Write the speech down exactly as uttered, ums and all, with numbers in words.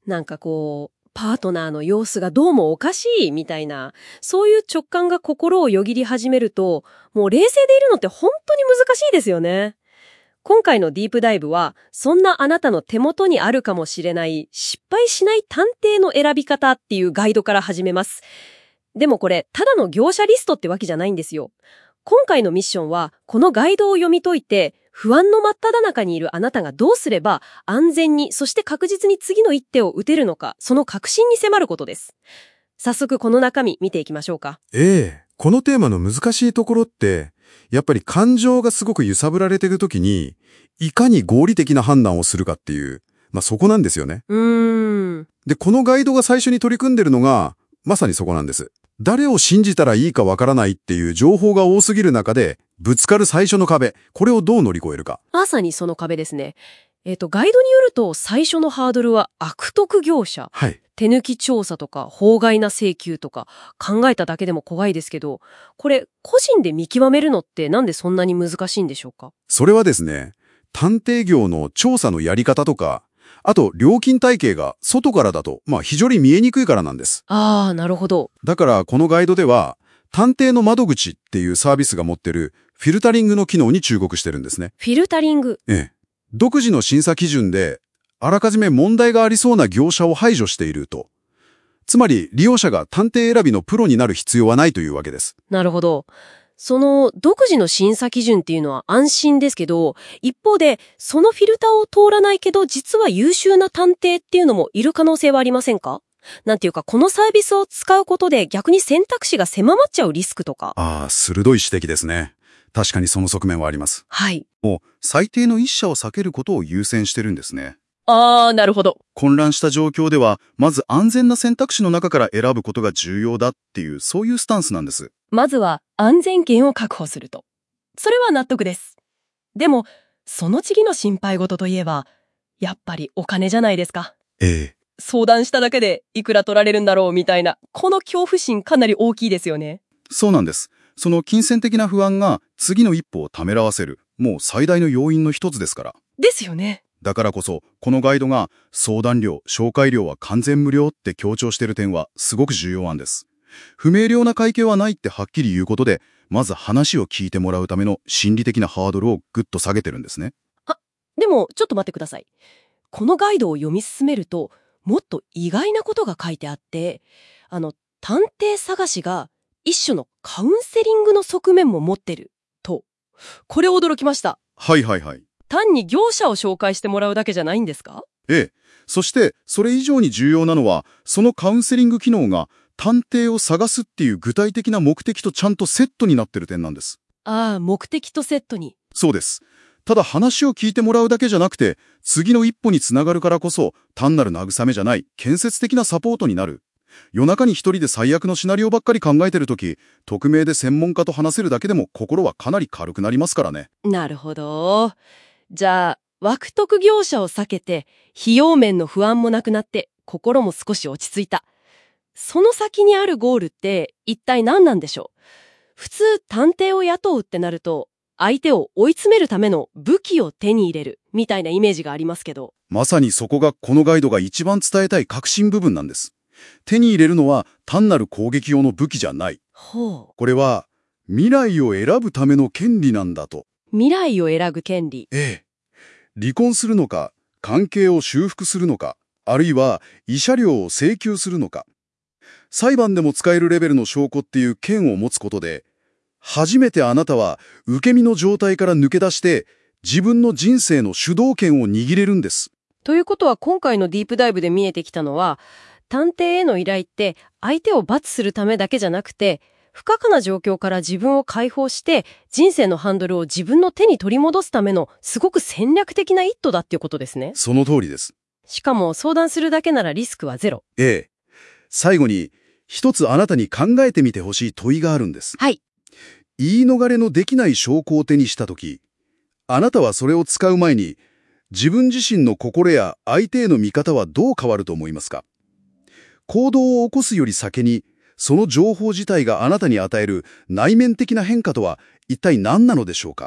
なんかこう、パートナーの様子がどうもおかしいみたいな、そういう直感が心をよぎり始めると、もう冷静でいるのって本当に難しいですよね。今回のディープダイブは、そんなあなたの手元にあるかもしれない失敗しない探偵の選び方っていうガイドから始めます。でもこれ、ただの業者リストってわけじゃないんですよ。今回のミッションは、このガイドを読み解いて、不安の真っ只中にいるあなたがどうすれば安全に、そして確実に次の一手を打てるのか、その確信に迫ることです。早速この中身見ていきましょうか。 ええ、このテーマの難しいところって、やっぱり感情がすごく揺さぶられているときに、いかに合理的な判断をするかっていう、まあそこなんですよね。 うーん。 で、このガイドが最初に取り組んでるのが、まさにそこなんです。誰を信じたらいいかわからないっていう情報が多すぎる中で、ぶつかる最初の壁、これをどう乗り越えるか。 まさにその壁ですね。えっと、ガイドによると最初のハードルは悪徳業者。 はい。 手抜き調査とか法外な請求とか考えただけでも怖いですけど、これ個人で見極めるのってなんでそんなに難しいんでしょうか？ それはですね、探偵業の調査のやり方とか、あと料金体系が外からだと、まあ非常に見えにくいからなんです。 ああ、なるほど。 だからこのガイドでは、探偵の窓口っていうサービスが持ってるフィルタリングの機能に注目してるんですね。 フィルタリング。 ええ。独自の審査基準で、あらかじめ問題がありそうな業者を排除していると。つまり利用者が探偵選びのプロになる必要はないというわけです。 なるほど。その独自の審査基準っていうのは安心ですけど、一方でそのフィルターを通らないけど実は優秀な探偵っていうのもいる可能性はありませんか？なんていうかこのサービスを使うことで逆に選択肢が狭まっちゃうリスクとか。 ああ、鋭い指摘ですね。確かにその側面はあります。 はい。 もう最低の一社を避けることを優先してるんですね。 ああ、なるほど。 混乱した状況では、まず安全な選択肢の中から選ぶことが重要だっていう、そういうスタンスなんです。 まずは安全圏を確保すると。それは納得です。でも、その次の心配事といえば、やっぱりお金じゃないですか。 ええ。 相談しただけでいくら取られるんだろうみたいな、この恐怖心かなり大きいですよね。 そうなんです。その金銭的な不安が次の一歩をためらわせる、もう最大の要因の一つですから。 ですよね。 だからこそ、このガイドが相談料、紹介料は完全無料って強調している点はすごく重要なんです。不明瞭な会計はないってはっきり言うことで、まず話を聞いてもらうための心理的なハードルをぐっと下げてるんですね。 あ、でもちょっと待ってください。このガイドを読み進めると、もっと意外なことが書いてあって、あの、探偵探しが一種のカウンセリングの側面も持ってると。これ驚きました。 はいはいはい。 単に業者を紹介してもらうだけじゃないんですか？ ええ。そして、それ以上に重要なのは、そのカウンセリング機能が探偵を探すっていう具体的な目的とちゃんとセットになってる点なんです。 ああ、目的とセットに。 そうです。ただ話を聞いてもらうだけじゃなくて、次の一歩につながるからこそ、単なる慰めじゃない、建設的なサポートになる。夜中に一人で最悪のシナリオばっかり考えてるとき、匿名で専門家と話せるだけでも心はかなり軽くなりますからね。 なるほど。じゃあ、悪徳業者を避けて、費用面の不安もなくなって、心も少し落ち着いた。その先にあるゴールって一体何なんでしょう？普通探偵を雇うってなると、相手を追い詰めるための武器を手に入れるみたいなイメージがありますけど。 まさにそこがこのガイドが一番伝えたい核心部分なんです。手に入れるのは単なる攻撃用の武器じゃない。 ほう。 これは未来を選ぶための権利なんだと。 未来を選ぶ権利。 ええ。離婚するのか、関係を修復するのか、あるいは慰謝料を請求するのか。裁判でも使えるレベルの証拠っていう権を持つことで、初めてあなたは受け身の状態から抜け出して自分の人生の主導権を握れるんです。 ということは今回のディープダイブで見えてきたのは、探偵への依頼って相手を罰するためだけじゃなくて、不可解な状況から自分を解放して人生のハンドルを自分の手に取り戻すためのすごく戦略的な一途だっていうことですね。 その通りです。 しかも相談するだけならリスクはゼロ。 ええ。最後に一つあなたに考えてみてほしい問いがあるんです。 はい。 言い逃れのできない証拠を手にしたとき、あなたはそれを使う前に自分自身の心や相手への見方はどう変わると思いますか？行動を起こすより先に、その情報自体があなたに与える内面的な変化とは一体何なのでしょうか？